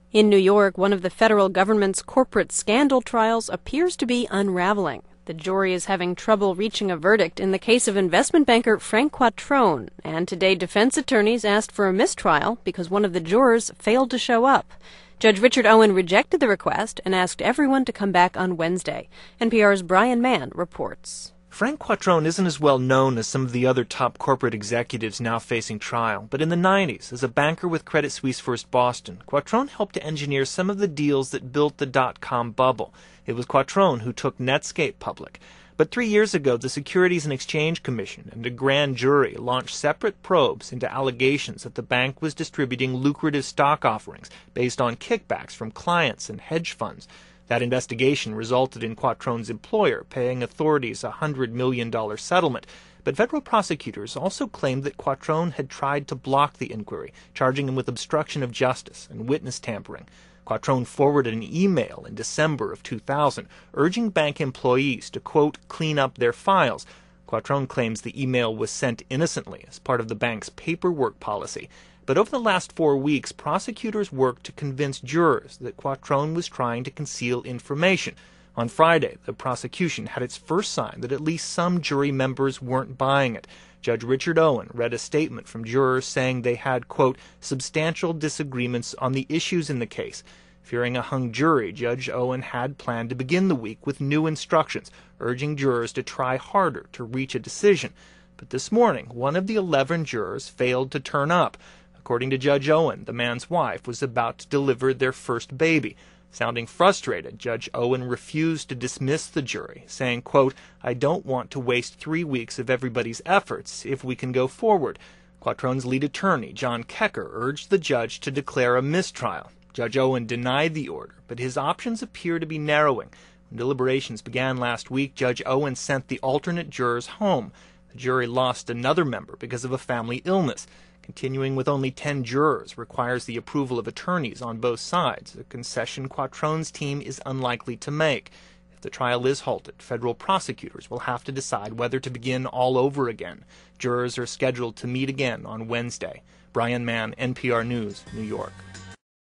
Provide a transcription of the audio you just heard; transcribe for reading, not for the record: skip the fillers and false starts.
In New York, one of the federal government's corporate scandal trials appears to be unraveling. The jury is having trouble reaching a verdict in the case of investment banker Frank Quattrone, and today defense attorneys asked for a mistrial because one of the jurors failed to show up. Judge Richard Owen rejected the request and asked everyone to come back on Wednesday. NPR's Brian Mann reports. Frank Quattrone isn't as well known as some of the other top corporate executives now facing trial, but in the 90s, as a banker with Credit Suisse First Boston, Quattrone helped to engineer some of the deals that built the dot-com bubble. It was Quattrone who took Netscape public. But 3 years ago, the Securities and Exchange Commission and a grand jury launched separate probes into allegations that the bank was distributing lucrative stock offerings based on kickbacks from clients and hedge funds. That investigation resulted in Quattrone's employer paying authorities a $100 million settlement. But federal prosecutors also claimed that Quattrone had tried to block the inquiry, charging him with obstruction of justice and witness tampering. Quattrone forwarded an email in December of 2000 urging bank employees to, quote, clean up their files. Quattrone claims the email was sent innocently as part of the bank's paperwork policy. But over the last 4 weeks, prosecutors worked to convince jurors that Quattrone was trying to conceal information. On Friday, the prosecution had its first sign that at least some jury members weren't buying it. Judge Richard Owen read a statement from jurors saying they had, quote, substantial disagreements on the issues in the case. Fearing a hung jury, Judge Owen had planned to begin the week with new instructions, urging jurors to try harder to reach a decision. But this morning, one of the 11 jurors failed to turn up. According to Judge Owen, the man's wife was about to deliver their first baby. Sounding frustrated, Judge Owen refused to dismiss the jury, saying, quote, I don't want to waste 3 weeks of everybody's efforts if we can go forward. Quattrone's lead attorney, John Kecker, urged the judge to declare a mistrial. Judge Owen denied the order, but his options appear to be narrowing. When deliberations began last week, Judge Owen sent the alternate jurors home. The jury lost another member because of a family illness. Continuing with only 10 jurors requires the approval of attorneys on both sides, a concession Quattrone's team is unlikely to make. If the trial is halted, federal prosecutors will have to decide whether to begin all over again. Jurors are scheduled to meet again on Wednesday. Brian Mann, NPR News, New York.